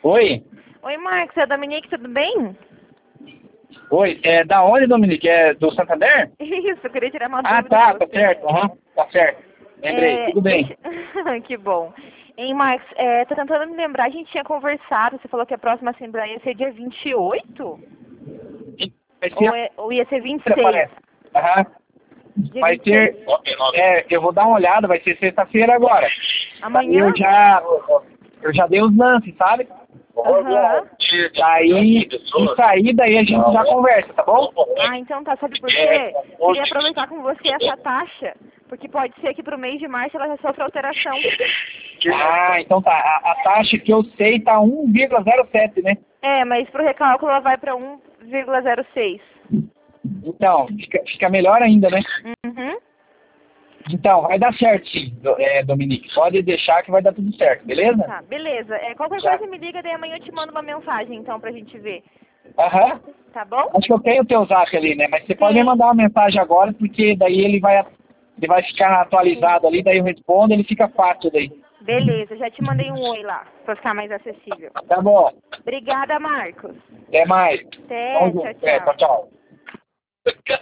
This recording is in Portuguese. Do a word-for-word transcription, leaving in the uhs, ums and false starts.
Oi? Oi, Marcos, é a Dominique, tudo bem? Oi, é da onde, Dominique? É do Santander? Isso, eu queria tirar uma Ah, dúvida tá, com tá você. certo, aham, tá certo. Lembrei, É, tudo bem. deixa- que bom. Hein, Marcos, é, tô tentando me lembrar, a gente tinha conversado, você falou que a próxima Assembleia ia ser dia vinte e oito? Vai Ou, ser, é, ou ia ser vinte e seis? parece. Aham. Dia Vai vinte e seis? ser, é, eu vou dar uma olhada, vai ser sexta-feira agora. Daí Amanhã? eu já, eu já dei os lances, sabe? Aham. Daí, isso aí, daí a gente já conversa, tá bom? Ah, então tá, sabe por quê? Queria aproveitar com você essa taxa, porque pode ser que pro mês de março ela já sofra alteração. Ah, então tá. A, a taxa que eu sei tá um vírgula zero sete, né? É, mas pro recálculo ela vai pra um vírgula zero seis. Então, fica, fica melhor ainda, né? Uhum. Então, vai dar certo, sim, Do- é, Dominique. Pode deixar que vai dar tudo certo, beleza? Tá, beleza. É, qualquer Já. coisa me liga, daí amanhã eu te mando uma mensagem, então, pra gente ver. Aham. Tá bom? Acho que eu tenho o teu zap ali, né? Mas você pode me Tem. mandar uma mensagem agora, porque daí ele vai, ele vai ficar atualizado ali, daí eu respondo, ele fica fácil daí. Beleza, já te mandei um oi lá, pra ficar mais acessível. Tá bom. Obrigada, Marcos. Até mais. Até, Tamo tchau, junto. É, tchau. tchau, tchau.